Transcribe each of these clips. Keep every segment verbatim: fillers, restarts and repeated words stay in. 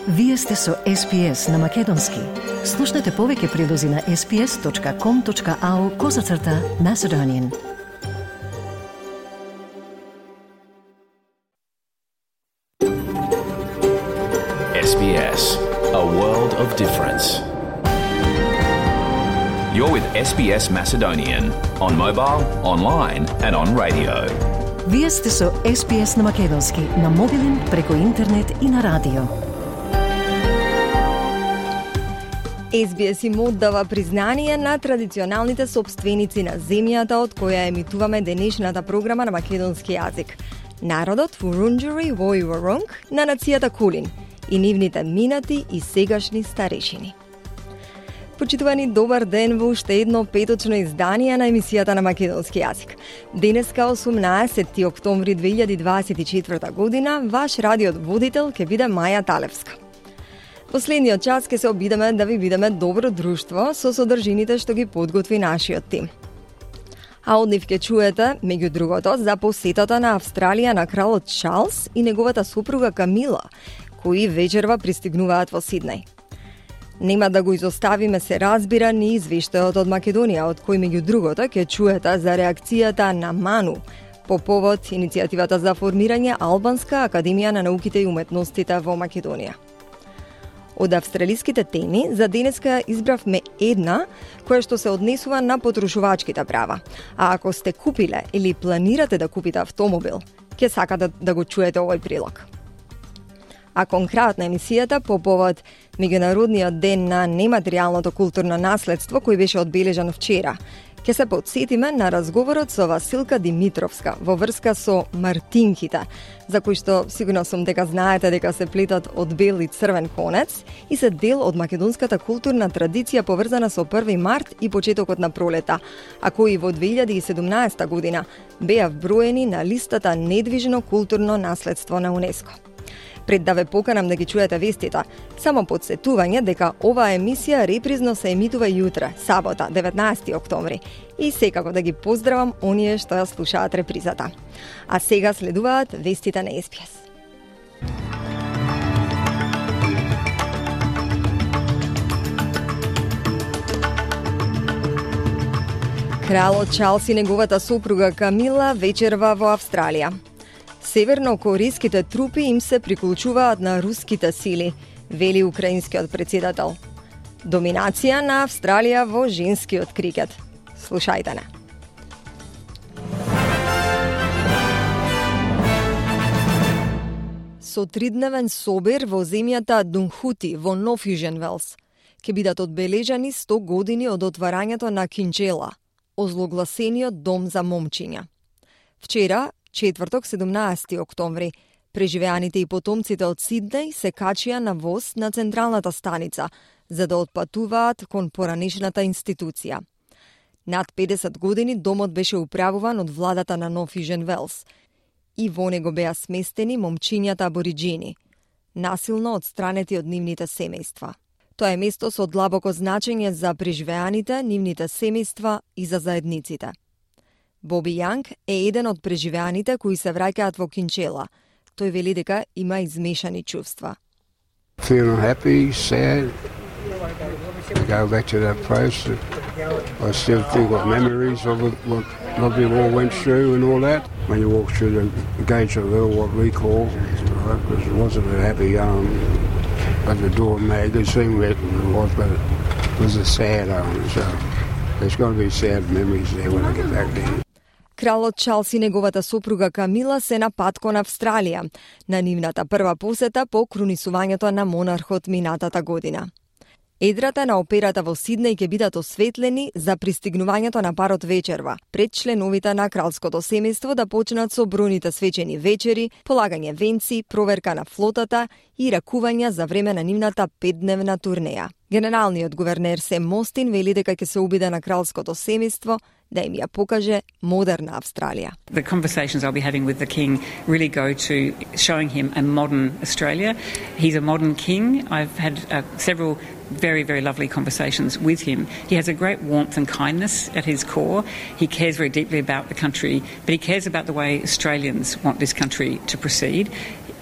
Вие сте со Ес Би Ес на Македонски. Слушнете повеќе прилози на ес би ес точка ком точка ау козацрта Macedonian. Ес Би Ес, a world of difference. You're with Ес Би Ес Macedonian on mobile, online and on radio. Вие сте со Ес Би Ес на Македонски, на мобилен, преку интернет и на радио. Ес Би Ес им оддава признание на традиционалните собственици на земјата од која емитуваме денешната програма на македонски јазик. Народот Вурунџури Вој Воронг на нацијата Кулин и нивните минати и сегашни старешини. Почитувани, добар ден во уште едно петочно издание на емисијата на македонски јазик. Денеска, осумнаесети октомври две илјади дваесет и четврта година, ваш радиот водител ќе биде Маја Талевска. Последниот час ќе се обидеме да ви бидеме добро друштво со содржините што ги подготви нашиот тим. А од нив ќе чуете, меѓу другото, за посетата на Австралија на кралот Чарлс и неговата сопруга Камила, кои вечерва пристигнуваат во Сиднеј. Нема да го изоставиме, се разбира, ни извештајот од Македонија, од кој меѓу другото ќе чуете за реакцијата на Ману по повод иницијативата за формирање Албанска академија на науките и уметностите во Македонија. Од австралиските теми, за денеска избравме една која што се однесува на потрошувачките права. А ако сте купиле или планирате да купите автомобил, ќе сакате да го чуете овој прилог. А конкретно емисијата по повод Меѓународниот ден на нематеријалното културно наследство кој беше одбележан вчера, ќе се подсетиме на разговорот со Василка Димитровска во врска со мартинките, за кои што сигурно сум дека знаете дека се плетат од бел и црвен конец и се дел од македонската културна традиција поврзана со први март и почетокот на пролета, а кои во две илјади и седумнаесета година беа вброени на листата недвижно културно наследство на УНЕСКО. Пред да ве поканам да ги чуете вестите, само подсетување дека оваа емисија репризно се емитува јутре, сабота, деветнаесети октомври, и секако да ги поздравам оние што ја слушаат репризата. А сега следуваат вестите на Ес Би Ес. Кралот Чарлс и неговата сопруга Камила вечерва во Австралија. Северно-кориските трупи им се приклучуваат на руските сили, вели украинскиот председател. Доминација на Австралија во женскиот крикет. Слушајте не. Со тридневен собир во земјата Дунхути во Нов Јужен Велс ќе бидат одбележани сто години од отварањето на Кинџела, озлогласениот дом за момчиња. Вчера, четврток, седумнаесети октомври, преживеаните и потомците од Сиднеј се качија на воз на централната станица, за да отпатуваат кон поранешната институција. Над педесет години домот беше управуван од владата на Нов Јужен Велс и во него беа сместени момчињата абориџини, насилно одстранети од нивните семејства. Тоа е место со длабоко значење за преживеаните, нивните семејства и за заедниците. Боби Јанг е еден од преживеаните кои се враќаат во Кинџела. Тој вели дека има измешани чувства. Feeling happy, sad. I go back to that place. I still think of memories of it, what, what we all went through and all that. When you walk through the gates of hell, what we call, right, because it wasn't a happy home. But the door made it seem it was, but it was a sad home. So there's going to be sad memories there when I get back there. Кралот Чарлс и неговата сопруга Камила се на пат кон Австралија, на нивната прва посета по крунисувањето на монархот минатата година. Едрата на операта во Сиднеј ќе бидат осветлени за пристигнувањето на парот вечерва, пред членовите на кралското семејство да почнат со бројните свечени вечери, полагање венци, проверка на флотата и ракувања за време на нивната петдневна турнеја. Генералниот гувернер Сем Мостин вели дека ќе се обиде на кралското семејство да им ја покаже модерна Австралија. The conversations I'll be having with the king really go to showing him a modern Australia. He's a modern king. I've had uh, several very, very lovely conversations with him. He has a great warmth and kindness at his core. He cares very deeply about the country, but he cares about the way Australians want this country to proceed.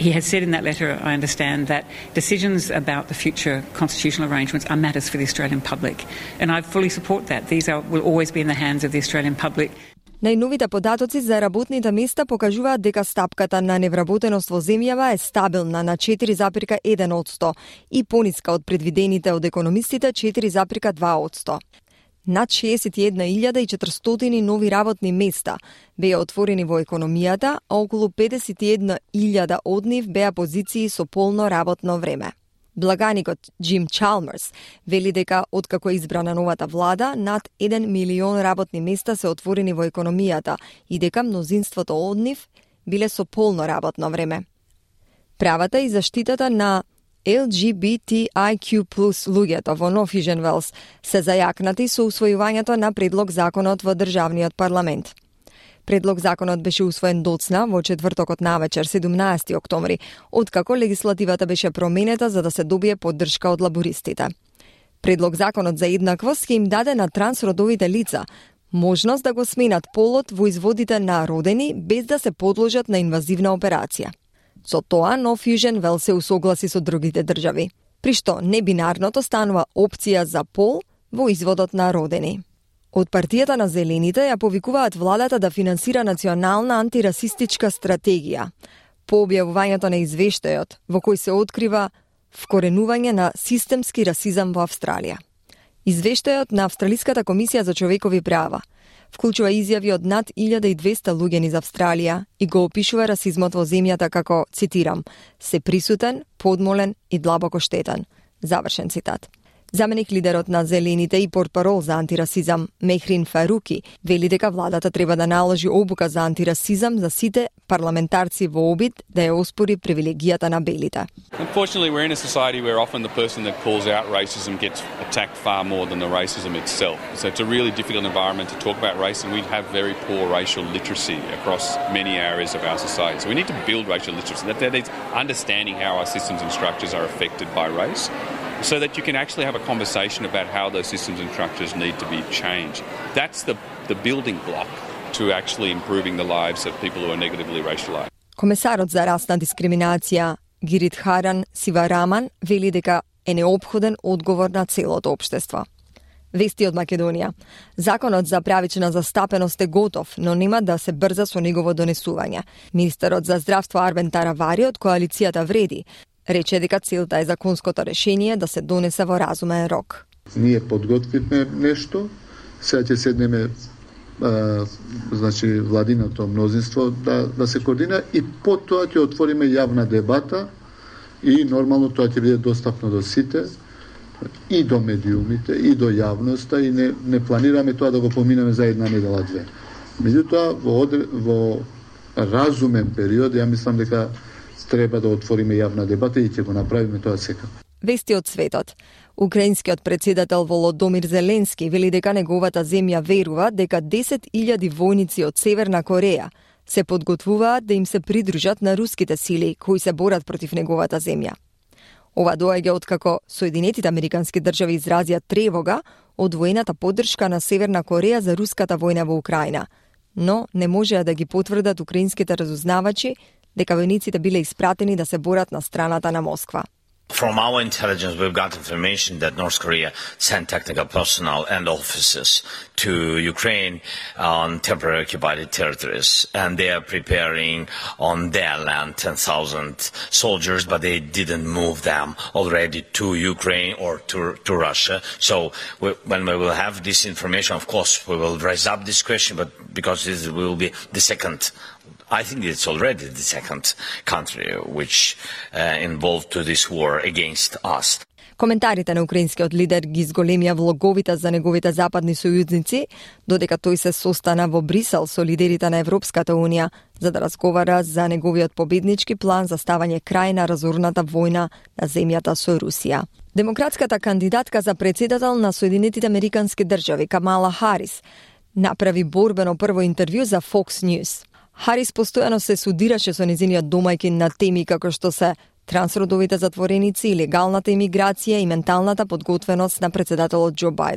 He has said in that letter, I understand, that decisions about the future constitutional arrangements are matters for the Australian public. And I fully support that. These are, will always be in the hands of the Australian public. Најновите податоци за работните места покажуваат дека стапката на невработеност во земјава е стабилна на четири зарез еден одсто и пониска од предвидените од економистите четири зарез два одсто. Над шеесет и една илјада и четиристотини нови работни места беа отворени во економијата, а околу педесет и една илјада од нив беа позиции со полно работно време. Благаникот Джим Чалмерс вели дека откако е избрана новата влада, над еден милион работни места се отворени во економијата и дека мнозинството од нив биле со полно работно време. Правата и заштитата на Ел Джи Би Ти Ај Кју плюс луѓето во Нов Южен Велс се зајакнати со усвојувањето на предлог законот во државниот парламент. Предлог законот беше усвоен доцна во четвртокот навечер, седумнаесети октомври, откако легислативата беше променета за да се добие поддршка од лабористите. Предлог законот за еднаквост ќе им даде на трансродовите лица можност да го сменат полот во изводите на родени без да се подложат на инвазивна операција. Со тоа, Нов Южен Велс се усогласи со другите држави, при што небинарното станува опција за пол во изводот на родени. Од партијата на Зелените ја повикуваат владата да финансира национална антирасистичка стратегија, по објавувањето на извештајот, во кој се открива вкоренување на системски расизам во Австралија. Извештајот на Австралиската комисија за човекови права вклучува изјави од над илјада и двесте луѓе низ Австралија и го опишува расизмот во земјата како, цитирам, се присутен, подмолен и длабоко штетен. Завршен цитат. Заменик лидерот на Зелените и портпарол за антирасизам Мехрин Фаруки вели дека владата треба да наложи обука за антирасизам за сите парламентарци во обид да ја оспори привилегијата на белите. Unfortunately, we're in a society where often the person that calls out racism gets attacked far more than the racism itself. So it's a really difficult environment to talk about race, and we have very poor racial literacy across many areas of our society. So we need to build racial literacy. That, that is understanding how our systems and structures are affected by race, so that you can actually have a conversation about how those systems and structures need to be changed. That's the, the building block to actually improving the lives of people who are negatively racialized. Комесарот за расна дискриминација Гиридхаран Сивараман вели дека е неопходен одговор на целото општество. Вести од Македонија. Законот за правична застапеност е готов, но нема да се брза со негово донесување. Министерот за здравство Арбен Таравари од коалицијата Вреди рече дека целта е законското решение да се донесе во разумен рок. Ние подготвивме нешто, сега ќе седнеме а, значи владиното мнозинство да, да се координира и потоа ќе отвориме јавна дебата и нормално тоа ќе биде достапно до сите и до медиумите и до јавноста и не, не планираме тоа да го поминеме за една недела две. Меѓутоа во, во разумен период ја мислам дека треба да отвориме јавна дебата и ќе го направиме тоа сега. Вести од светот. Украинскиот председател Володомир Зеленски вели дека неговата земја верува дека десет илјади војници од Северна Кореја се подготвуваат да им се придружат на руските сили кои се борат против неговата земја. Ова доаѓа откако Соединетите американски држави изразија тревога од воената поддршка на Северна Кореја за руската војна во Украина, но не можеа да ги потврдат украинските разузнавачи дека војниците биле испратени да се борат на страната на Москва. From our intelligence, we've got information that North Korea sent technical personnel and officers to Ukraine on temporary occupied territories, and they are preparing on their land ten thousand soldiers, but they didn't move them already to Ukraine or to, to Russia. So we, when we will have this information, of course, we will raise up this question, but because this will be the second I think it's already the second country which uh, involved to this war against us. Коментарите на украинскиот лидер ги зголемија влоговите за неговите западни сојузници, додека тој се состана во Брисел со лидерите на Европската Унија за да разговара за неговиот победнички план за ставање крај на разорната војна на земјата со Русија. Демократската кандидатка за председател на Соединетите американски држави Камала Харис направи борбено прво интервју за Fox News. Харис постојано се судираше со незиниот домајчин на теми како што се трансродовите затвореници, легалната имиграција и менталната подготвеност на председателот Џо Бајден.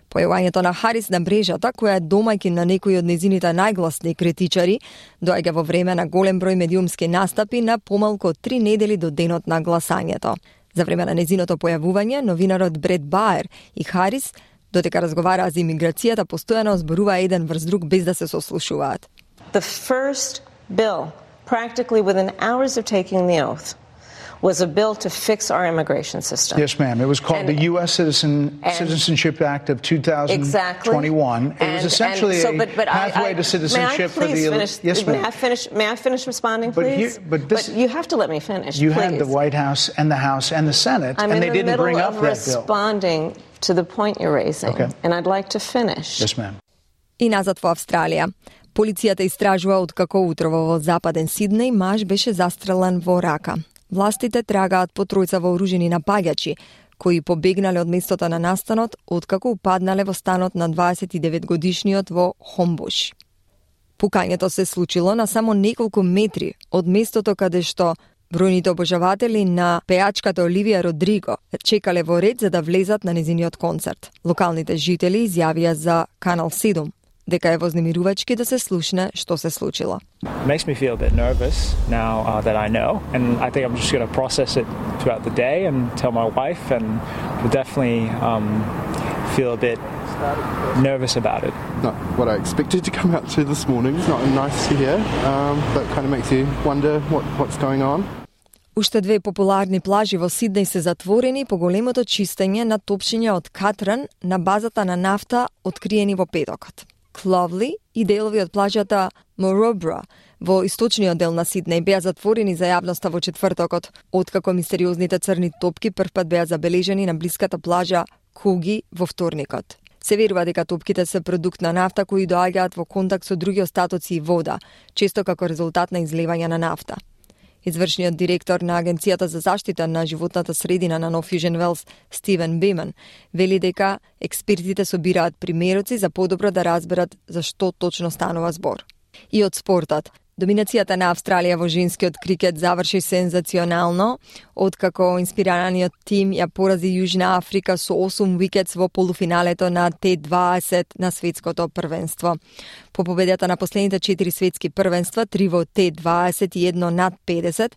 Појавањето на Харис на мрежата, која е домаќин на некои од незините најгласни критичари, доаѓа во време на голем број медиумски настапи на помалку од три недели до денот на гласањето. За време на незиното појавување, новинарот Бред Баер и Харис, додека разговараа за имиграцијата, постојано зборуваа еден врз друг без да се сослушуваат. The first bill, practically within hours of taking the oath, was a bill to fix our immigration system. Yes, ma'am. It was called and, the U S Citizen, Citizenship Act of two thousand twenty-one. Exactly. It was and, essentially and so, a but, but pathway I, I, to citizenship for the... Finish, yes, ma'am. May I finish, may I finish responding, please? But, here, but, this, but you have to let me finish, You please. had the White House and the House and the Senate, I'm and they the didn't bring up that bill. I'm in the middle of responding to the point you're raising, okay. and I'd like to finish. Yes, ma'am. И назад во Австралија. Полицијата истражува откако утрово во западен Сиднеј маж беше застрелен во рака. Властите трагаат по тројца вооружени напаѓачи, кои побегнале од местото на настанот откако упаднале во станот на дваесет и девет годишниот во Хомбуш. Пукањето се случило на само неколку метри од местото каде што бројните обожаватели на пеачката Оливија Родриго чекале во ред за да влезат на незиниот концерт. Локалните жители изјавија за Канал седум дека е вознемирувачки да се слушне што се случило. It makes me feel a bit nervous now uh, that I know, and I think I'm just going to process it throughout the day and tell my wife, and we'll definitely um, feel a bit nervous about it. Not what I expected to come out to this morning. It's not nice to hear, um, but it kind of makes you wonder what, what's going on. Уште две популарни плажи во Сиднеј се затворени по големото чистење на топшиња од катран на базата на нафта откриени во петокот. Кловли и делови од плажата Моробра во источниот дел на Сиднеј беа затворени за јавноста во четвртокот, откако мистериозните црни топки првпат беа забележани на блиската плажа Коги во вторникот. Се верува дека топките се продукт на нафта кои доаѓаат во контакт со други остатоци и вода, често како резултат на излевање на нафта. Извршниот директор на Агенцијата за заштита на животната средина на Нов Южен Велс, Стивен Биман, вели дека експертите собираат примероци за подобро да разберат за што точно станува збор. И од спортот. Доминацијата на Австралија во женскиот крикет заврши сензационално, откако инспираниот тим ја порази Јужна Африка со осум викетс во полуфиналето на Т дваесет на светското првенство. По победата на последните четири светски првенства, три во Т дваесет и едно над педесет,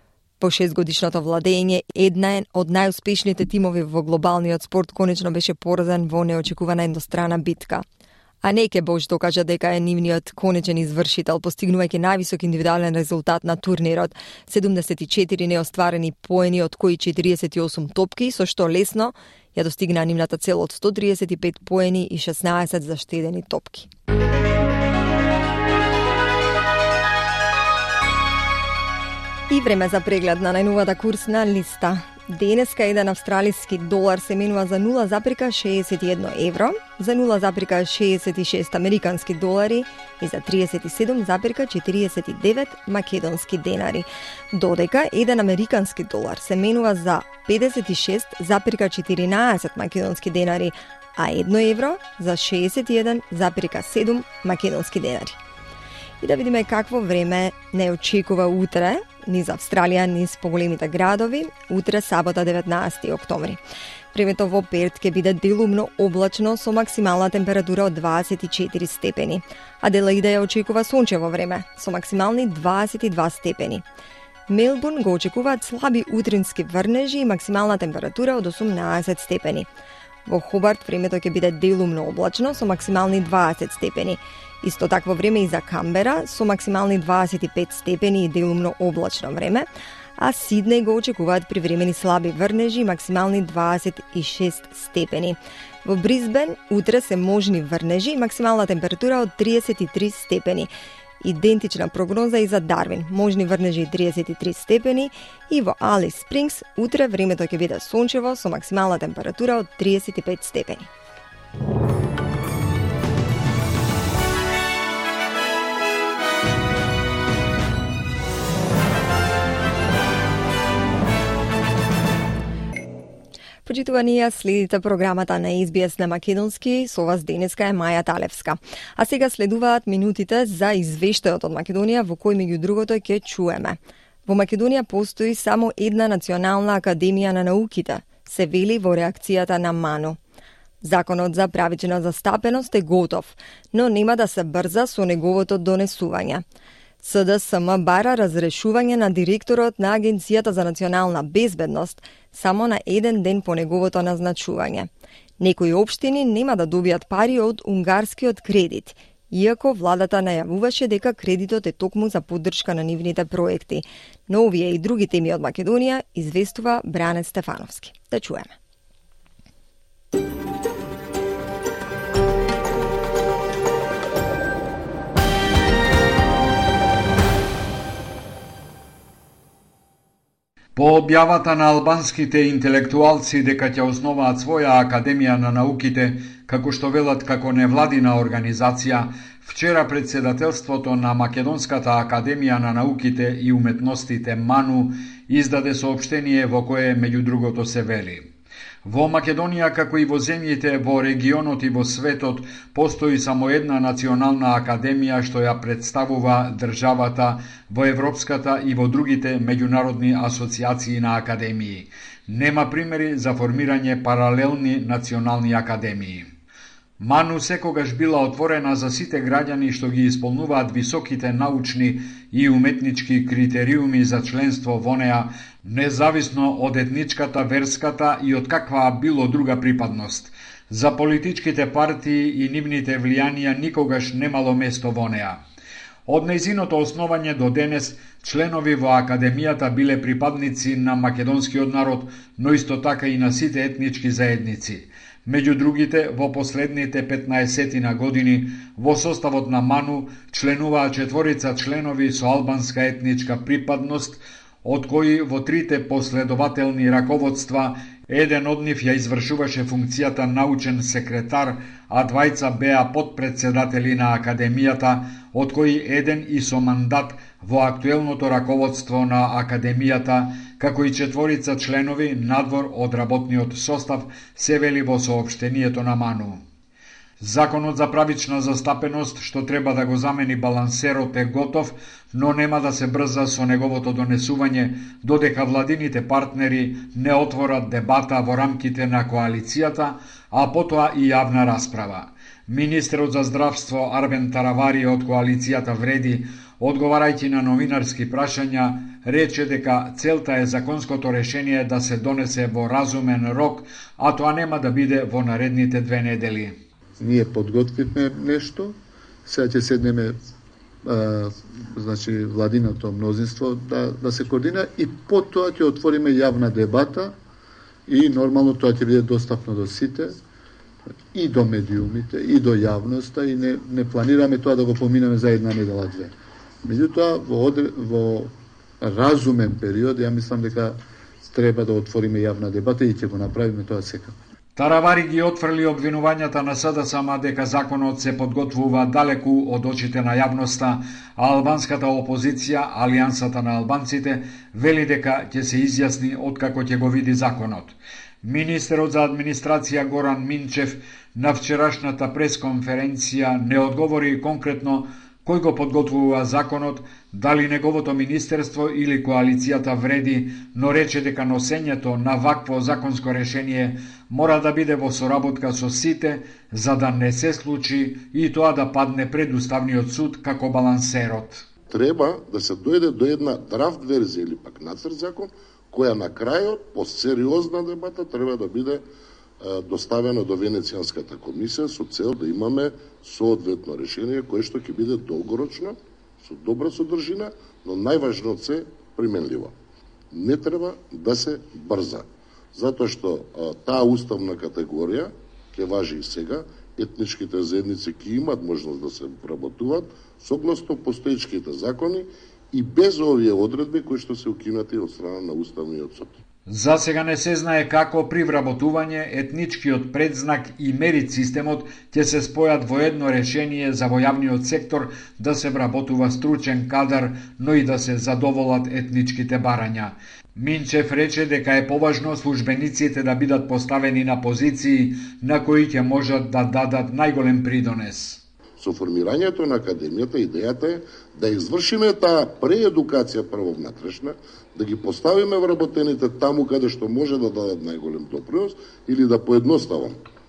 по шестгодишното владење, една од најуспешните тимови во глобалниот спорт конечно беше поразен во неочекувана еднострана битка. А Неке Бош докажа дека е нивниот конечен извршител, постигнувајќи највисок индивидуален резултат на турнирот, седумдесет и четири неостварени поени, од кои четириесет и осум топки, со што лесно ја достигна нивната цел од сто триесет и пет поени и шеснаесет заштедени топки. И време за преглед на најновата курсна листа. Денеска еден австралиски долар се менува за нула запирка шеесет и едно евро, за нула запирка шеесет и шест американски долари и за триесет и седум запирка четириесет и девет македонски денари. Додека еден американски долар се менува за педесет и шест запирка четиринаесет македонски денари, а едно евро за шеесет и еден запирка седум македонски денари. И да видиме какво време не очекува утре, низ Австралија, низ поголемите градови, утре сабота деветнаесети октомври. Времето во Перт ќе биде делумно облачно со максимална температура од дваесет и четири степени, а Аделаида ја очекува сончево време со максимални дваесет и два степени. Мелбурн го очекуваат слаби утрински врнежи и максимална температура од осумнаесет степени. Во Хобарт времето ќе биде делумно облачно со максимални дваесет степени. Исто такво време и за Камбера со максимални дваесет и пет степени и делумно облачно време, а Сиднеј го очекуваат привремени слаби врнежи и максимални дваесет и шест степени. Во Брисбен утре се можни врнежи и максимална температура од триесет и три степени. Идентична прогноза и за Дарвин, можни врнежи триесет и три степени, и во Алис Спрингс утре времето ќе биде сончево со максимална температура од триесет и пет степени. Почитувани, следите програмата на Ес Би Ес на македонски, со вас денеска е Маја Талевска. А сега следуваат минутите за извештајот од Македонија, во кој меѓу другото ќе чуеме. Во Македонија постои само една национална академија на науките, се вели во реакцијата на МАНУ. Законот за правична застапеност е готов, но нема да се брза со неговото донесување. С Д С М бара разрешување на директорот на Агенцијата за национална безбедност само на еден ден по неговото назначување. Некои општини нема да добијат пари од унгарскиот кредит, иако владата најавуваше дека кредитот е токму за поддршка на нивните проекти. Но овие и други теми од Македонија известува Бране Стефановски. Да чуеме. По објавата на албанските интелектуалци дека ќе основаат своја Академија на науките, како што велат како невладина организација, вчера председателството на Македонската Академија на науките и уметностите МАНУ издаде соопштение во кое меѓу другото се вели: во Македонија, како и во земјите во регионот и во светот, постои само една национална академија што ја представува државата во Европската и во другите меѓународни асоциации на академии. Нема примери за формирање паралелни национални академии. МАНУ секогаш била отворена за сите граѓани што ги исполнуваат високите научни и уметнички критериуми за членство во неа, независно од етничката, верската и од каква било друга припадност. За политичките партии и нивните влијанија никогаш немало место во неа. Од нејзиното основање до денес, членови во Академијата биле припадници на македонскиот народ, но исто така и на сите етнички заедници. Меѓу другите, во последните петнаесетина години, во составот на МАНУ членуваа четворица членови со албанска етничка припадност, од кои во трите последователни раководства еден од нив ја извршуваше функцијата научен секретар, а двајца беа подпредседатели на Академијата, од кои еден и со мандат во актуелното раководство на Академијата, како и четворица членови надвор од работниот состав, се вели во соопштението на МАНУ. Законот за правична застапеност, што треба да го замени балансерот, е готов, но нема да се брза со неговото донесување, додека владините партнери не отворат дебата во рамките на коалицијата, а потоа и јавна расправа. Министерот за здравство Арвен Таравари од коалицијата Вреди, одговарајќи на новинарски прашања, рече дека целта е законското решение да се донесе во разумен рок, а тоа нема да биде во наредните две недели. Ние подготвивме нешто, сега ќе седнеме а, значи владиното мнозинство да, да се координира и потоа ќе отвориме јавна дебата и нормално тоа ќе биде достапно до сите и до медиумите и до јавноста и не, не планираме тоа да го поминеме за една недела две. Меѓутоа во, во разумен период ја мислам дека треба да отвориме јавна дебата и ќе го направиме тоа секако. Таравари ги отфрли обвинувањата на С Д С М дека законот се подготвува далеку од очите на јавноста, а албанската опозиција, Алијансата на албанците, вели дека ќе се изјасни откако ќе го види законот. Министерот за администрација Горан Минчев на вчерашната пресконференција не одговори конкретно кој го подготвува законот, дали неговото министерство или коалицијата Вреди, но рече дека носењето на вакво законско решение мора да биде во соработка со сите, за да не се случи и тоа да падне пред Уставниот суд како балансерот. Треба да се дојде до една драфт верзија или пак нацрт закон, која на крајот, по сериозна дебата, треба да биде доставено до Венецијанската комисија со цел да имаме соодветно решение кое што ќе биде долгорочно, со добра содржина, но најважно се применливо. Не треба да се брза, затоа што а, таа уставна категорија ќе важи и сега, етничките заедници ќе имат можност да се вработуваат согласно постоечките закони и без овие одредби кои што се укинати од страна на Уставниот суд. За сега не се знае како при вработување етничкиот предзнак и мерит системот ќе се спојат во едно решение за во јавниот сектор да се вработува стручен кадар, но и да се задоволат етничките барања. Минчев рече дека е поважно службениците да бидат поставени на позиции на кои ќе можат да дадат најголем придонес. Со формирањето на академијата идејата е да извршиме таа преедукација прво внатрешна, да ги поставиме вработените таму каде што може да дадат најголем допринос или да поедноставам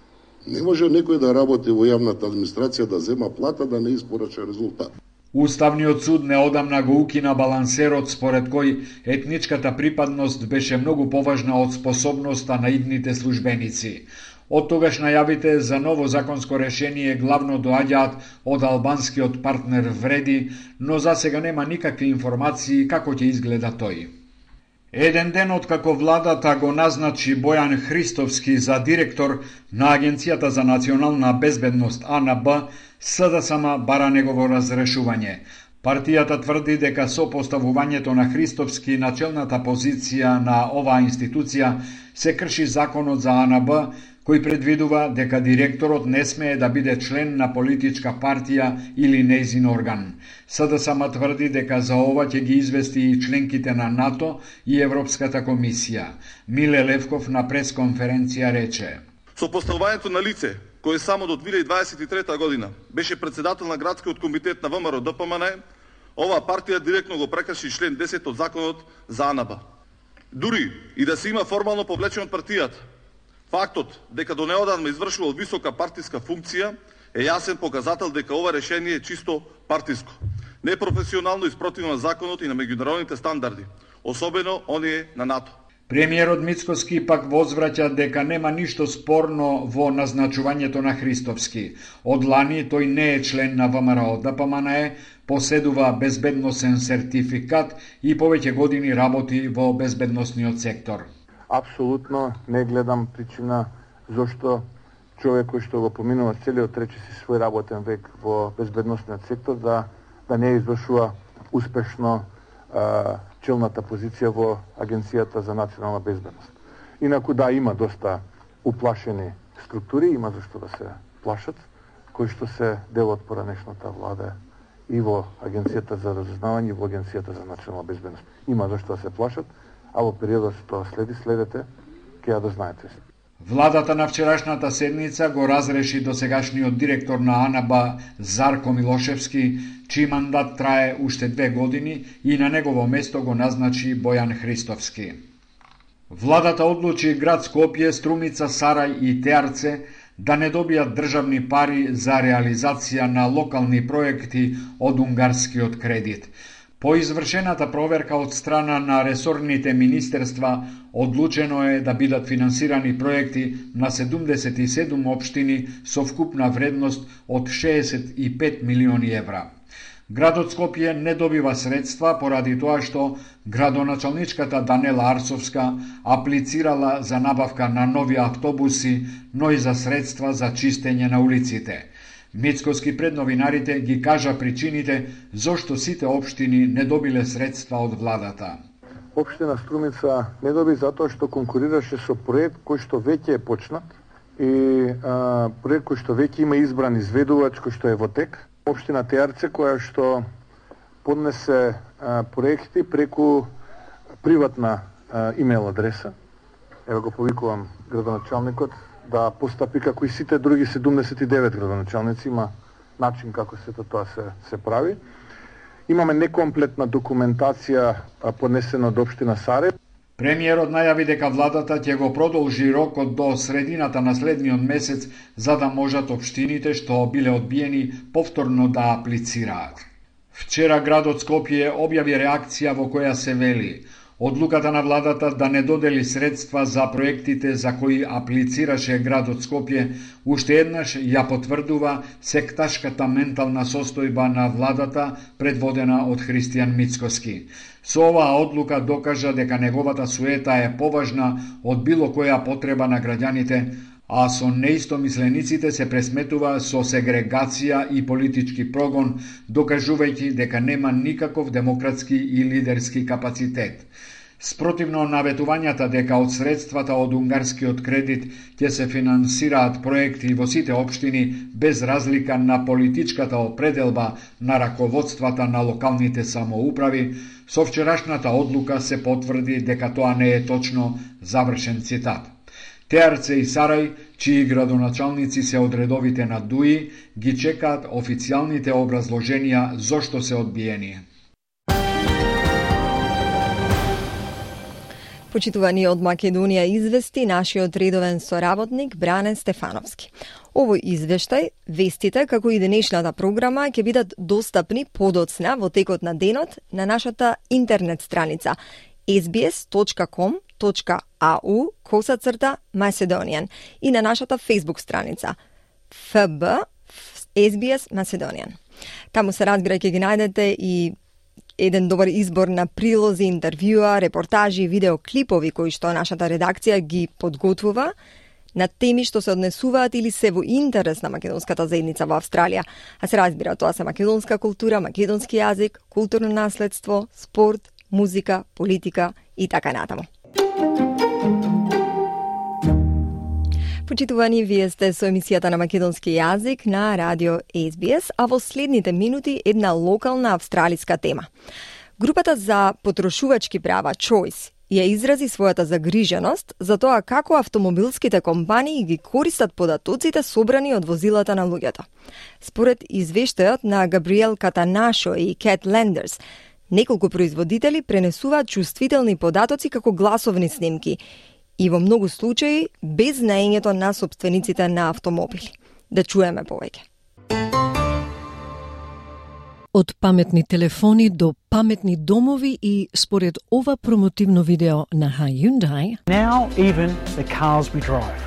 Не може некој да работи во јавната администрација, да зема плата, да не испорача резултат. Уставниот суд неодамна го укина балансерот според кој етничката припадност беше многу поважна од способноста на идните службеници. Од тогаш најавите за ново законско решение главно доаѓаат од албанскиот партнер Вреди, но засега нема никакви информации како ќе изгледа тој. Еден ден откако владата го назначи Бојан Христовски за директор на Агенцијата за национална безбедност А Н Б, С Д С М бара негово разрешување. Партијата тврди дека со поставувањето на Христовски на челната позиција на оваа институција се крши законот за А Н Б, кој предвидува дека директорот не смее да биде член на политичка партија или нејзин орган. С Д С М тврди дека за ова ќе ги извести и членките на НАТО и Европската комисија. Миле Левков на пресконференција рече: Со поставувањето на лице, кој само до две илјади дваесет и трета година беше председател на градскиот комитет на ВМРО Д П М Н, оваа партија директно го прекрши член десет од законот за А Н Б. Дури и да се има формално повлечен од партијата, фактот дека до неодамна извршувал висока партиска функција е јасен показател дека ова решение е чисто партиско, непрофесионално и спротивно на законот и на меѓународните стандарди, особено оние на НАТО. Премиерот Мицкоски пак возвраќа дека нема ништо спорно во назначувањето на Христовски. Од лани тој не е член на В М R O Д П М Н, поседува безбедносен сертификат и повеќе години работи во безбедносниот сектор. Апсолутно не гледам причина зошто човек кој што го поминува целиот речиси свој работен век во безбедносниот сектор да да не извршува успешно а, челната позиција во Агенцијата за национална безбедност. Инаку да, има доста уплашени структури, има зашто да се плашат, кои што се дел од поранешната влада и во Агенцијата за разузнавање и во Агенцијата за национална безбедност. Има зашто да се плашат, а во периодот што следи, следете, ќе ја дознаете. Владата на вчерашната седница го разреши досегашниот директор на А Н Б Зарко Милошевски, чиј мандат трае уште две години, и на негово место го назначи Бојан Христовски. Владата одлучи град Скопје, Струмица, Сарај и Теарце да не добијат државни пари за реализација на локални проекти од унгарскиот кредит. По извршената проверка од страна на ресорните министерства, одлучено е да бидат финансирани проекти на седумдесет и седум општини со вкупна вредност од шеесет и пет милиони евра. Градот Скопје не добива средства поради тоа што градоначалничката Данела Арсовска аплицирала за набавка на нови автобуси, но и за средства за чистење на улиците. Мицкоски пред новинарите ги кажа причините зошто сите општини не добиле средства од владата. Општина Струмица не доби затоа што конкурираше со проект кој што веќе е почнат и а, проект кој што веќе има избран изведувач кој што е во тек. Општина Теарце која што поднесе а, проекти преку приватна а, имейл адреса. Ево го повикувам градоначалникот да постапи како и сите други седумдесет и девет градоначалници, има начин како сето тоа се, се прави. Имаме некомплетна документација поднесена од општина Сарај. Премиерот најави дека владата ќе го продолжи рокот до средината на следниот месец за да можат општините што биле одбиени повторно да аплицираат. Вчера градот Скопје објави реакција во која се вели: одлуката на владата да не додели средства за проектите за кои аплицираше градот Скопје уште еднаш ја потврдува секташката ментална состојба на владата предводена од Христијан Мицкоски. Со оваа одлука докажа дека неговата суета е поважна од било која потреба на граѓаните, а со неистомислениците се пресметува со сегрегација и политички прогон, докажувајќи дека нема никаков демократски и лидерски капацитет. Спротивно наветувањата дека од средствата од унгарскиот кредит ќе се финансираат проекти во сите општини без разлика на политичката определба на раководствата на локалните самоуправи, со вчерашната одлука се потврди дека тоа не е точно, завршен цитат. Теарце и Сарај, чии градоначалници се од редовите на ДУИ, ги чекаат официјалните образложенија зошто се одбиени. Почитувани од Македонија извести нашиот редовен соработник Бране Стефановски. Овој извештај, вестите како и денешната програма ќе бидат достапни подоцна во текот на денот на нашата интернет страница ес би ес точка ком точка ей ю косацрта Macedonian и на нашата Facebook страница еф би ес би ес Macedonian. Таму се разбира ќе ги најдете и еден добар избор на прилози, интервјуа, репортажи, видеоклипови кои што нашата редакција ги подготвува на теми што се однесуваат или се во интерес на македонската заедница во Австралија. А се разбира, тоа се македонска култура, македонски јазик, културно наследство, спорт, музика, политика и така натаму. Почитувани, вие сте со емисијата на македонски јазик на радио ес би ес, а во следните минути една локална австралиска тема. Групата за потрошувачки права Choice ја изрази својата загриженост за тоа како автомобилските компании ги користат податоците собрани од возилата на луѓето. Според извештајот на Габриел Катанашо и Кет Лендерс, неколку производители пренесуваат чувствителни податоци како гласовни снимки и во многу случаи без знаењето на сопствениците на автомобили. Да чуеме повеќе. Од паметни телефони до паметни домови и според ова промотивно видео на Hyundai, Now even the cars we drive.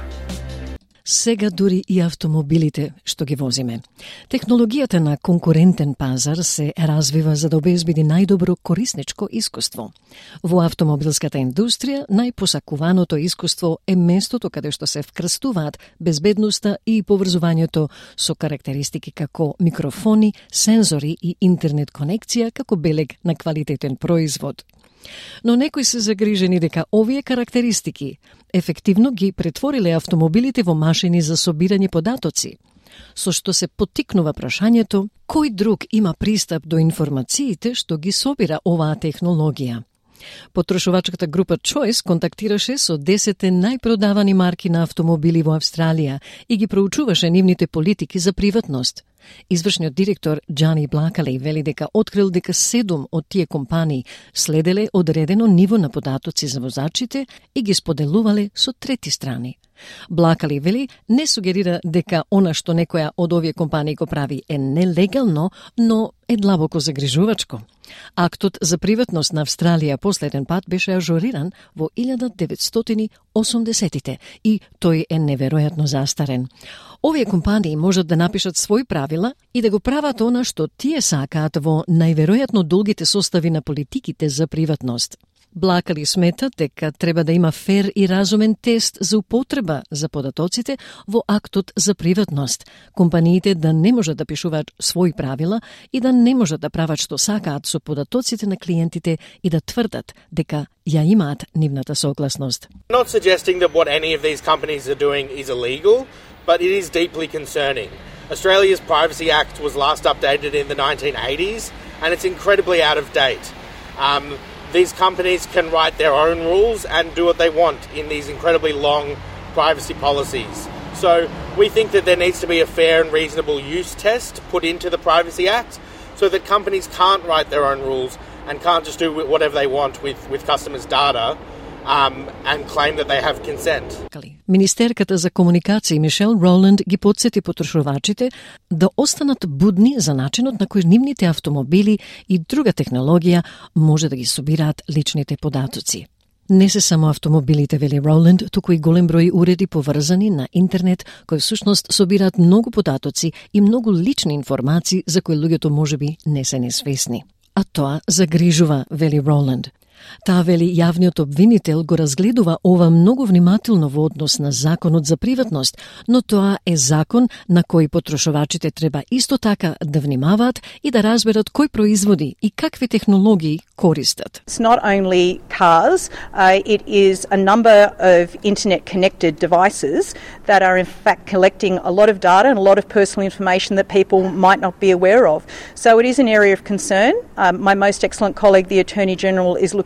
Сега дури и автомобилите што ги возиме. Технологијата на конкурентен пазар се развива за да обезбеди најдобро корисничко искуство. Во автомобилската индустрија најпосакуваното искуство е местото каде што се вкрстуваат безбедноста и поврзувањето со карактеристики како микрофони, сензори и интернет конекција како белег на квалитетен производ. Но некои се загрижени дека овие карактеристики ефективно ги претвориле автомобилите во машини за собирање податоци, со што се поттикнува прашањето кој друг има пристап до информациите што ги собира оваа технологија. Потрошувачката група Choice контактираше со десет најпродавани марки на автомобили во Австралија и ги проучуваше нивните политики за приватност. Извршниот директор Джани Блакали вели дека открил дека седум од тие компании следеле одредено ниво на податоци за возачите и ги споделувале со трети страни. Блакали вели не сугерира дека она што некоја од овие компании го прави е нелегално, но е длабоко загрижувачко. Актот за приватност на Австралија последен пат беше ажуриран во илјада деветстотини и осумдесетите и тој е неверојатно застарен. Овие компании можат да напишат своји правила и да го прават она што тие сакаат во најверојатно долгите состави на политиките за приватност. Блакали сметат дека треба да има фер и разумен тест за употреба за податоците во актот за приватност. Компаниите да не можат да пишуваат своји правила и да не можат да прават што сакаат со податоците на клиентите и да тврдат дека ја имаат нивната согласност. Not suggesting that what any of these companies are doing is illegal, but it is deeply concerning. Australia's Privacy Act was last updated in the nineteen eighties and it's incredibly out of date. Um, These companies can write their own rules and do what they want in these incredibly long privacy policies. So we think that there needs to be a fair and reasonable use test put into the Privacy Act so that companies can't write their own rules and can't just do whatever they want with, with customers' data um, and claim that they have consent. Министерката за комуникации Мишел Роланд ги потсети потрошувачите да останат будни за начинот на кој нивните автомобили и друга технологија може да ги собираат личните податоци. Не се само автомобилите, вели Роланд, туку и голем број уреди поврзани на интернет кои всушност собираат многу податоци и многу лични информации за кои луѓето можеби не се несвесни. А тоа загрижува, вели Роланд. Таа вели јавниот обвинител го разгледува ова многу внимателно во однос на законот за приватност, но тоа е закон на кој потрошувачите треба исто така да внимаваат и да разберат кој производи и какви технологии користат. It's not only cars, uh, it is a number of internet connected devices that are in fact collecting a lot of data and a lot of personal information that people might not be aware of. So it is an area of concern. Um, my most excellent colleague, the Attorney General, is looking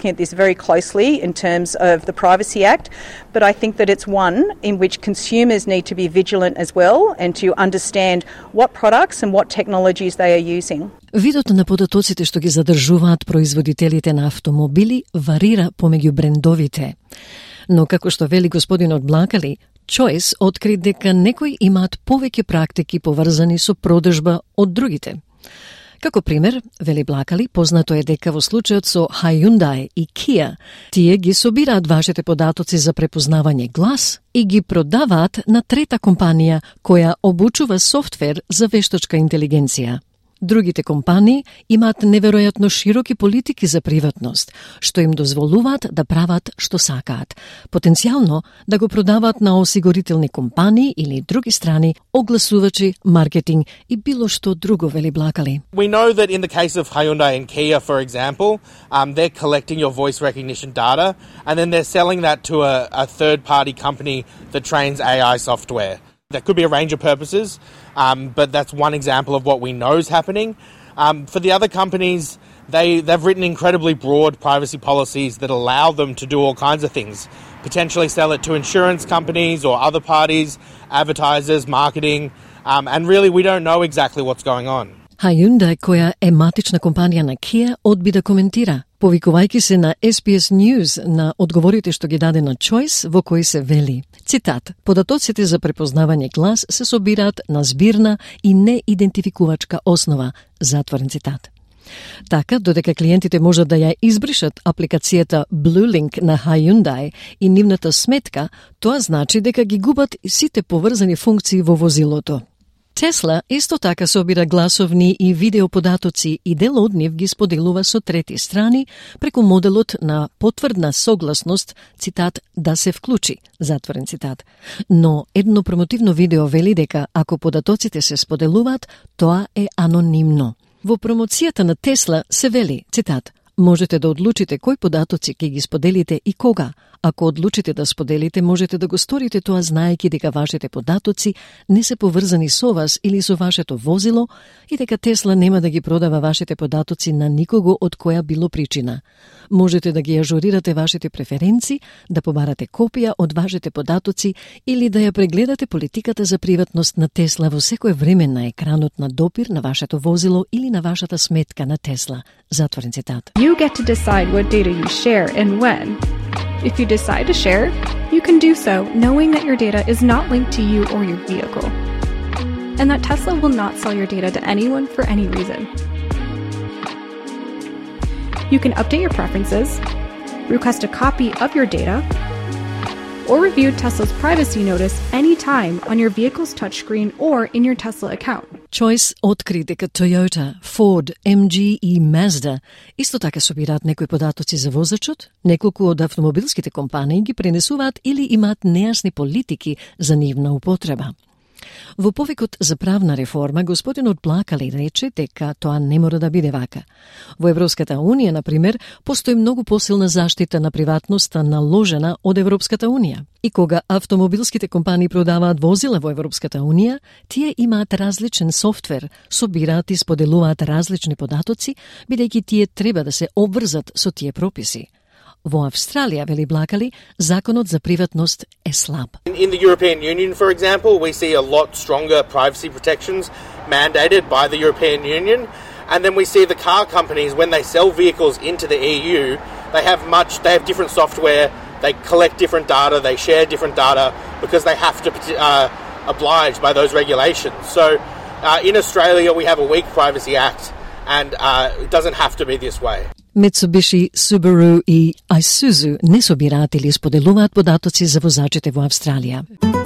looking at this very closely in terms of the Privacy Act, but I think that it's one in which consumers need to be vigilant as well and to understand what products and what technologies they are using. Видот на податоците што ги задржуваат производителите на автомобили варира помеѓу брендовите. Но како што вели господинот Блакали, Choice откри дека некои имаат повеќе практики поврзани со продажба од другите. Како пример, вели Блакали, познато е дека во случајот со Hyundai и Kia, тие ги собираат вашите податоци за препознавање глас и ги продаваат на трета компанија која обучува софтвер за вештачка интелигенција. Другите компании имаат неверојатно широки политики за приватност, што им дозволуваат да прават што сакаат, потенцијално да го продаваат на осигурителни компании или други страни, огласувачи, маркетинг и било што друго, вели Блакали. We know that in the case of Hyundai and Kia, for example, um, they're collecting your voice recognition data and then they're selling that to a, a third-party company that trains A I software. That could be a range of purposes, um, but that's one example of what we know is happening. Um, for the other companies, they, they've written incredibly broad privacy policies that allow them to do all kinds of things. Potentially sell it to insurance companies or other parties, advertisers, marketing, um, and really we don't know exactly what's going on. Hyundai, која е матична компанија на Kia, одби да коментира, повикувајќи се на Ес Би Ес News на одговорите што ги даде на Choice, во кои се вели, цитат, податоците за препознавање глас се собираат на збирна и неидентификувачка основа, затворен цитат. Така, додека клиентите можат да ја избришат апликацијата BlueLink на Hyundai и нивната сметка, тоа значи дека ги губат сите поврзани функции во возилото. Тесла исто така собира гласовни и видео податоци и дел од нив ги споделува со трети страни преку моделот на потврдна согласност, цитат, да се вклучи, затворен цитат. Но едно промотивно видео вели дека ако податоците се споделуваат, тоа е анонимно. Во промоцијата на Тесла се вели, цитат, можете да одлучите кои податоци ќе ги споделите и кога. Ако одлучите да споделите, можете да го сторите тоа знаејќи дека вашите податоци не се поврзани со вас или со вашето возило и дека Тесла нема да ги продава вашите податоци на никого од која било причина. Можете да ги ажурирате вашите преференции, да побарате копија од вашите податоци или да ја прегледате политиката за приватност на Тесла во секое време на екранот на допир на вашето возило или на вашата сметка на Тесла. Затворен цитат. You get to decide what data you share and when. If you decide to share, you can do so knowing that your data is not linked to you or your vehicle, and that Tesla will not sell your data to anyone for any reason. You can update your preferences, request a copy of your data, or review Tesla's privacy notice anytime on your vehicle's touchscreen or in your Tesla account. Choice откри дека Toyota, Ford, Ем Джи и Mazda исто така собираат некои податоци за возачот, неколку од автомобилските компании ги пренесуваат или имаат нејасни политики за нивна употреба. Во повикот за правна реформа, господинот Блакали рече дека тоа не мора да биде вака. Во Европската Унија, на пример, постои многу посилна заштита на приватноста наложена од Европската Унија. И кога автомобилските компании продаваат возила во Европската Унија, тие имаат различен софтвер, собираат и споделуваат различни податоци, бидејќи тие треба да се обврзат со тие прописи. Во Австралија, вели Блакали, законот за приватност е слаб. In the European Union, for example, we see a lot stronger privacy protections mandated by the European Union, and then we see the car companies, when they sell vehicles into the E U, they have much, they have different software, they collect different data, they share different data because they have to uh, oblige by those regulations. So uh, in Australia, we have a weak Privacy Act, and uh, it doesn't have to be this way. Mitsubishi, Subaru и Isuzu не собираат или споделуваат податоци за возачите во Австралија.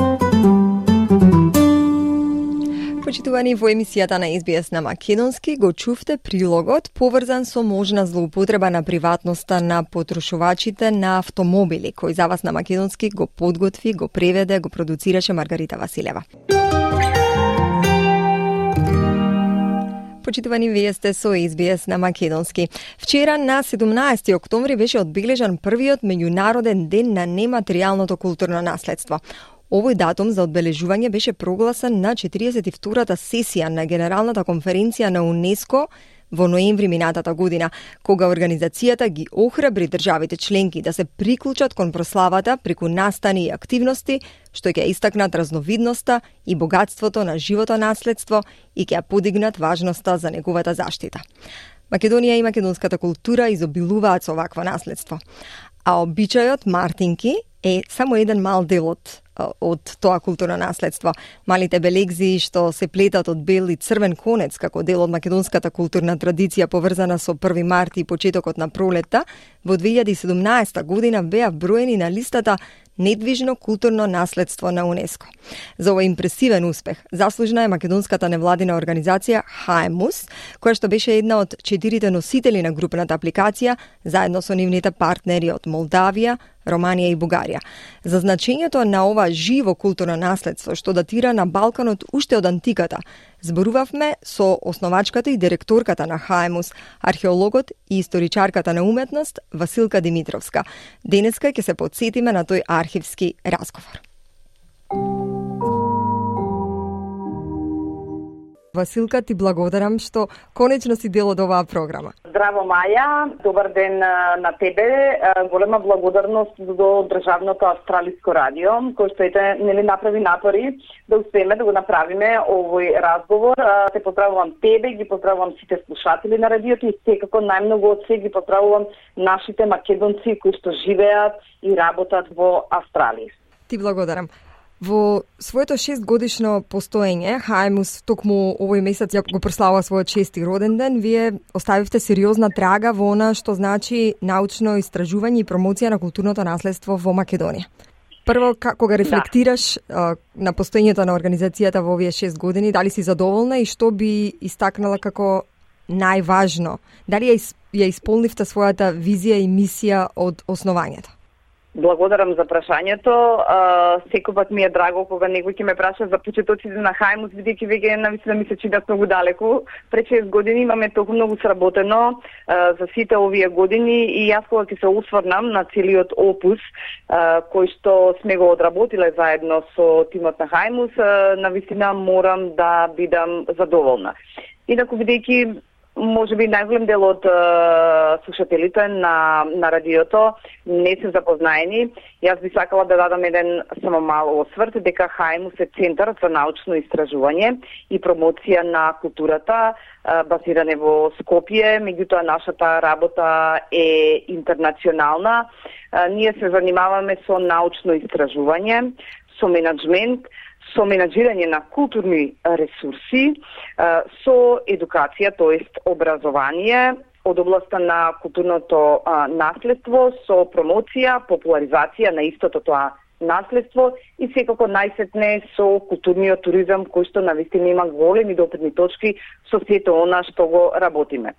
Почитувани, во емисијата на Ес Би Ес на македонски го чувте прилогот поврзан со можна злоупотреба на приватноста на потрошувачите на автомобили, кој за вас на македонски го подготви, го преведе, го продуцираше Маргарита Василева. Почитувани, вие сте со Ес Би Ес на македонски. Вчера на седумнаесети октомври беше одбележан првиот меѓународен ден на нематеријалното културно наследство. Овој датум за одбележување беше прогласен на четириесет и втората сесија на Генералната конференција на УНЕСКО во ноември минатата година, кога организацијата ги охрабри државите членки да се приклучат кон прославата преку настани и активности, што ќе истакнат разновидноста и богатството на живото наследство и ќе подигнат важноста за неговата заштита. Македонија и македонската култура изобилуваат со овакво наследство, а обичајот мартинки е само еден мал дел од од тоа културно наследство. Малите белегзи што се плетат од бел и црвен конец како дел од македонската културна традиција поврзана со први март и почетокот на пролетта, во две илјади и седумнаесета година беа вброени на листата недвижно културно наследство на УНЕСКО. За овој импресивен успех заслужна е македонската невладина организација Хаемус, која што беше една од четирите носители на групната апликација, заедно со нивните партнери од Молдавија, Романија и Бугарија. За значењето на ова живо културно наследство што датира на Балканот уште од антиката, зборувавме со основачката и директорката на Хаемус, археологот и историчарката на уметност Василка Димитровска. Денеска ќе се потсетиме на тој архивски разговор. Василка, ти благодарам што конечно си дел од оваа програма. Здраво, Маја. Добар ден на тебе. Голема благодарност до Државното австралиско радио, кој што ете нели направи напори да успееме да го направиме овој разговор. Те поздравувам тебе, ги поздравувам сите слушатели на радиото и секако најмногу од се ги поздравувам нашите македонци кои што живеат и работат во Австралија. Ти благодарам. Во своето шестгодишно постоење, Хаемус токму овој месец ја го прославува својот шести роден ден, вие оставивте сериозна трага во она што значи научно истражување и промоција на културното наследство во Македонија. Прво, кога рефлектираш да. на постоењето на организацијата во овие шест години, дали си задоволна и што би истакнала како најважно? Дали ја, ја исполнивте својата визија и мисија од основањето? Благодарам за прашањето. Секој пат ми е драго кога некој ќе ме праша за почетоците на Хаемус, бидејќи веќе навистина ми се чинат многу далеку. Пред шест години имаме толку многу сработено за сите овие години и јас кога ќе се осврнам на целиот опус кој што сме го одработиле заедно со тимот на Хаемус, навистина морам да бидам задоволна. Инаку бидејќи може би најголем дел од uh, слушателите на, на радиото не се запознаени. Јас би сакала да дадам еден само мал осврт дека Хаемус е центар за научно истражување и промоција на културата, uh, базиране во Скопје, меѓутоа нашата работа е интернационална. Uh, ние се занимаваме со научно истражување, со менаџмент, со менаџирање на културни ресурси, со едукација, тоест образование од областта на културното наследство, со промоција, популаризација на истото тоа наследство и секако најсетне со културниот туризам кој што навистина има големи допирни точки со сето она што го работиме.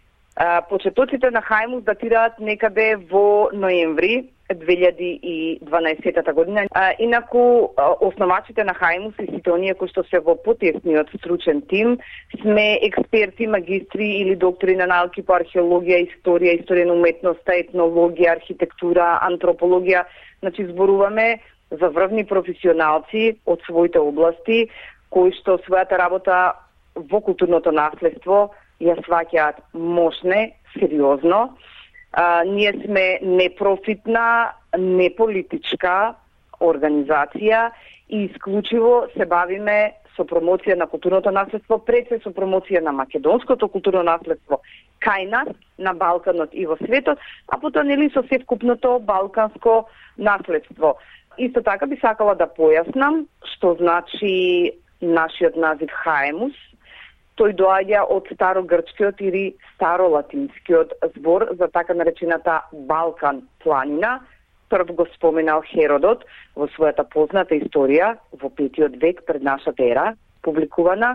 Почетоците на Хаемус датираат некаде во ноември две илјади и дванаесета година. Инаку, основачите на Хаемус и сите оние кои што се во потесниот стручен тим сме експерти, магистри или доктори на науки по археологија, историја, историја на уметноста, етнологија, архитектура, антропологија. Значи, зборуваме за врвни професионалци од своите области, кои што својата работа во културното наследство ја сваќаат мощне, сериозно. А, ние сме непрофитна, неполитичка организација и исклучиво се бавиме со промоција на културното наследство, пред се со промоција на македонското културно наследство кај нас, на Балканот и во светот, а потоа нели со севкупното балканско наследство. Исто така би сакала да појаснам што значи нашиот назив Хаемус. Тој доаѓа од старогрчкиот или старолатинскиот збор за така наречената Балкан планина. Прв го споменал Херодот во својата позната историја во петиот век пред нашата ера, публикувана.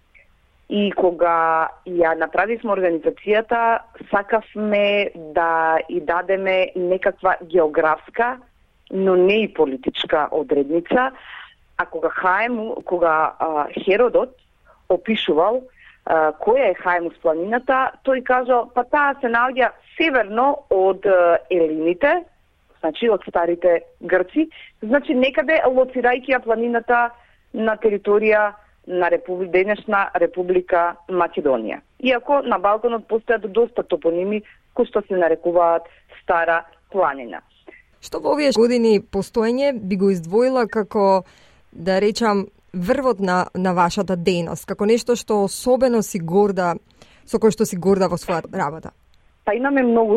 И кога ја направивме организацијата, сакавме да и дадеме некаква географска, но не и политичка одредница. А кога Хаему, кога а, Херодот опишувал а, која е Хаемус планината, тој кажал, па таа се наоѓа северно од а, Елините, значи од старите грци, значи некаде лоцирајќи ја планината на територија на Републи... денешна Република Македонија. Иако на Балканот постојат доста топоними кои што се нарекуваат Стара планина. Што во овие години постоење би го издвоила како, да речам, врвот на, на вашата дејност, како нешто што особено си горда, со кој што си горда во својата работа? Па имаме многу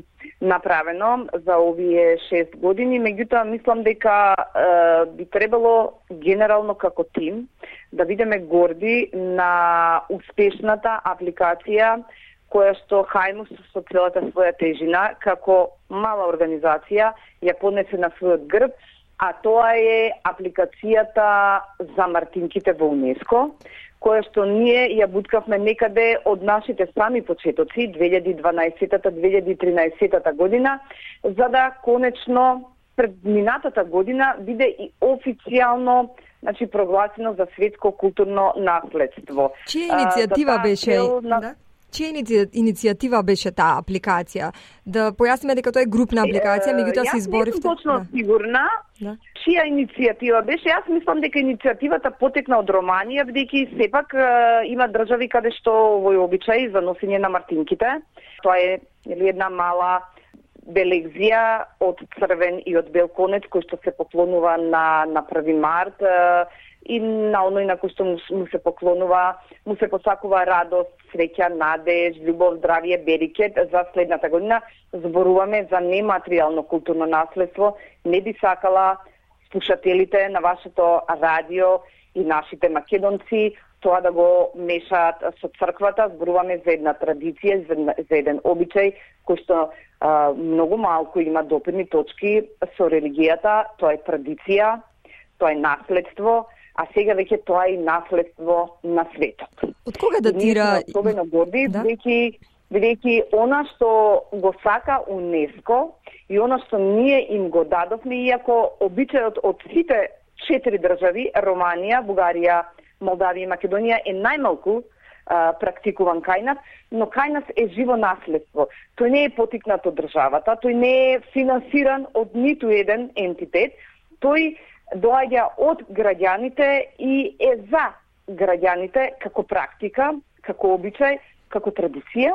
направено за овие шест години, меѓутоа мислам дека е, би требало генерално како тим да бидеме горди на успешната апликација која што Хајмус со целата своја тежина како мала организација ја поднесе на својот грб, а тоа е апликацијата за мартинките во УНЕСКО, која што ние ја буткавме некаде од нашите сами почетоци, две илјади и дванаесетта - две илјади и тринаесетта година, за да конечно пред минатата година биде и официјално, значи, прогласено за светско културно наследство. Чија иницијатива а, беше? На... Да? Чија иницијатива беше таа апликација? Да појасниме дека тоа е групна апликација, меѓутоа се изборивте. Јас не сум точно да. сигурна да. чија иницијатива беше. Јас мислам дека иницијативата потекна од Романија, бидејќи сепак има држави каде што овој обичај за носење на мартинките. Тоа е или една мала белегзија од црвен и од бел конец кој што се поклонува на на први март и на оној на кој што му, му се поклонува, му се посакува радост, среќа, надеж, љубов, здравје, берикет за следната година. Зборуваме за нематеријално културно наследство. Не би сакала слушателите на вашето радио и нашите македонци тоа да го мешаат со црквата. Зборуваме за една традиција, за еден обичај кој што а, многу малку има допирни точки со религијата. Тоа е традиција, тоа е наследство, а сега веќе тоа е и наследство на светот. Од кога датира? Ние сме особено горди, да? бидејќи бидејќи она што го сака УНЕСКО и она што ние им го дадовме, иако обичајот од сите четири држави, Романија, Бугарија, Молдавија и Македонија е најмалку а, практикуван кај нас, но кај нас е живо наследство. Тој не е потикнат од државата, тој не е финансиран од ниту еден ентитет, тој доаѓа од граѓаните и е за граѓаните како практика, како обичај, како традиција.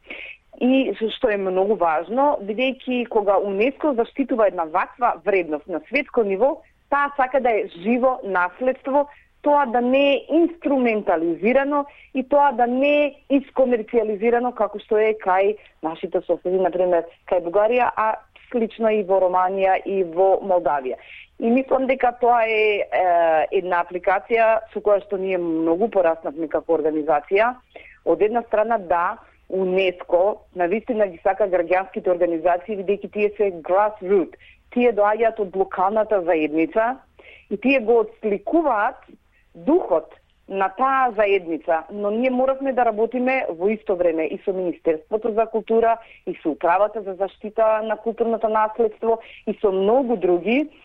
И што е многу важно, бидејќи кога УНЕСКО заштитува една ваква вредност на светско ниво, таа сака да е живо наследство, тоа да не е инструментализирано и тоа да не е искомерцијализирано како што е кај нашите соседи, например кај Бугарија, а слично и во Романија и во Молдавија. И мислам дека тоа е, е една апликација со која што ние многу пораснавме како организација. Од една страна да, УНЕСКО навистина ги сака граѓанските организации, бидејќи тие се grassroots. Тие доаѓаат од локалната заедница и тие го отсликуваат духот на таа заедница, но ние моравме да работиме во исто време и со Министерството за култура, и со Управата за заштита на културното наследство, и со многу други е,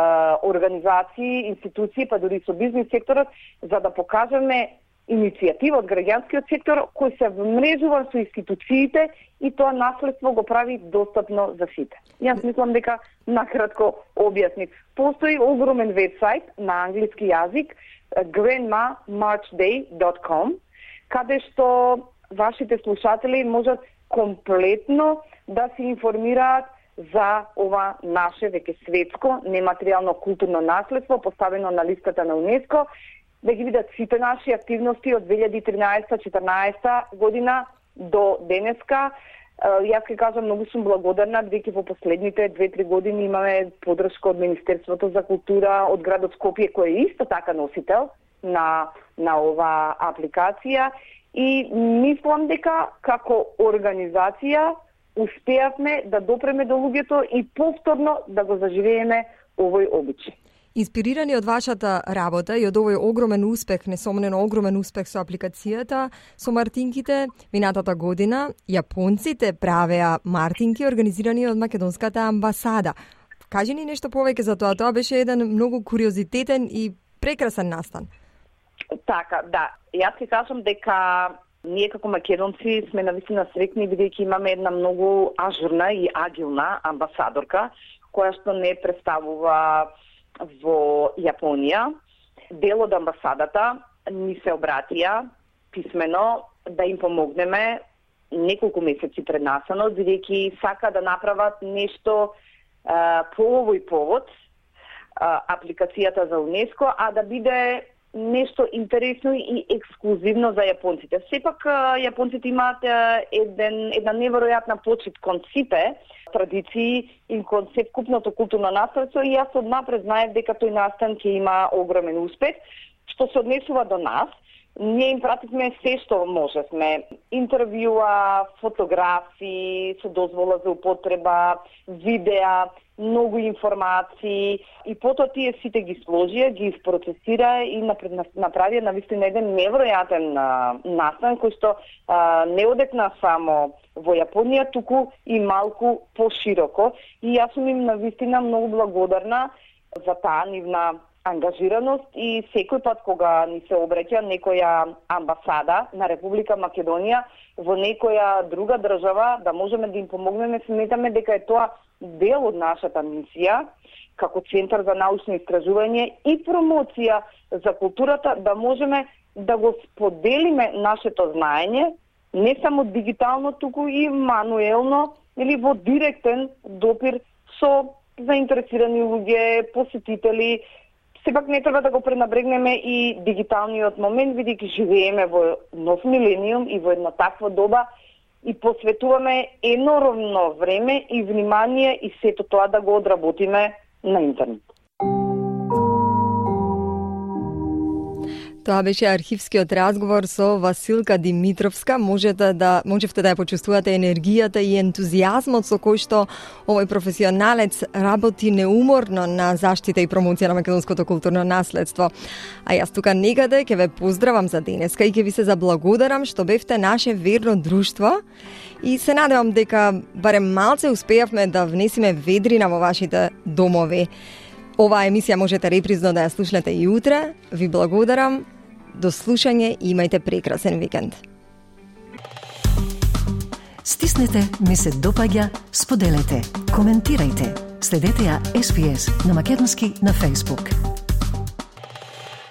организации, институции, па дури со бизнес секторот, за да покажеме иницијатива од граѓанскиот сектор кој се вмрежува со институциите и тоа наследство го прави достапно за сите. Јас мислам дека накратко објаснив. Постои огромен вебсайт на англиски јазик grandma march day dot com, каде што вашите слушатели можат комплетно да се информираат за ова наше веќе светско нематеријално културно наследство поставено на листата на УНЕСКО, да ги видат сите наши активности од две илјади и тринаесетта - четрнаесетта година до денеска. Јас ќе кажам, многу сум благодарна, бидејќи во последните две-три години имаме поддршка од Министерството за култура, од градот Скопје, кој е исто така носител на, на ова апликација. И мислам дека како организација успеавме да допреме до луѓето и повторно да го заживееме овој обичај. Инспирирани од вашата работа и од овој огромен успех, несомнено огромен успех со апликацијата, со мартинките, минатата година јапонците правеа мартинки организирани од македонската амбасада. Кажи ни нешто повеќе за тоа. Тоа беше еден многу куриозитетен и прекрасен настан. Така, да. Јас ќе кажам дека ние како македонци сме навистина среќни, бидејќи имаме една многу ажурна и агилна амбасадорка, која што не представува во Јапонија. Дел од амбасадата ни се обратија писмено да им помогнеме неколку месеци пред настанот, бидејќи сака да направат нешто а, по овој повод, а, апликацијата за УНЕСКО, а да биде нешто интересно и ексклузивно за јапонците. Сепак јапонците имаат еден, една неверојатна почит кон сите традиции и кон севкупното културно наследство и јас однапред знаев дека тој настан ќе има огромен успех. Што се однесува до нас, ние им пративме се што можевме. Интервјуа, фотографии со дозвола за употреба, видеа, многу информации и потоа тие сите ги сложија, ги процесира и направија навистина еден неверојатен настан кој што а, не одекна само во Јапонија, туку и малку пошироко. И јас сум им навистина многу благодарна за таа нивна ангажираност и секој пат кога ни се обраќа некоја амбасада на Република Македонија во некоја друга држава да можеме да им помогнеме, сметаме дека е тоа дел од нашата мисија како Центар за научно истражување и промоција за културата, да можеме да го споделиме нашето знаење не само дигитално, туку и мануелно или во директен допир со заинтересирани луѓе, посетители. Сепак не треба да го пренабрегнеме и дигиталниот момент, бидејќи живееме во нов милениум и во една таква доба и посветуваме енормно време и внимание и сето тоа да го одработиме на интернет. Тоа беше архивскиот разговор со Василка Димитровска. Можете да можевте да ја почувствувате енергијата и ентузијазмот со кој што овој професионалец работи неуморно на заштита и промоција на македонското културно наследство. А јас тука некаде ќе ве поздравам за денеска и ќе ви се заблагодарам што бевте наше верно друштво и се надевам дека барем малце успеавме да внесиме ведрина во вашите домови. Оваа емисија можете репризно да ја слушнете и утре. Ви благодарам. До слушање и имајте прекрасен викенд. Стиснете, ми се допаѓа, споделете, коментирајте. Следете ја Ес Би Ес на македонски на Facebook.